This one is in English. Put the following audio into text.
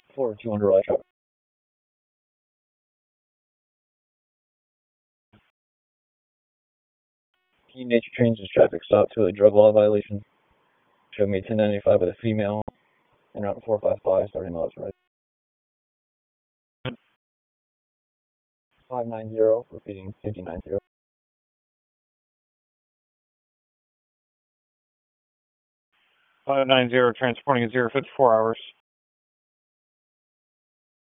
4-200 light traffic. Key Nature Trains is traffic stop to a drug law violation. Show me 1095 with a female and route 455 starting miles right. 590, repeating 5090. 590, transporting at 054 hours.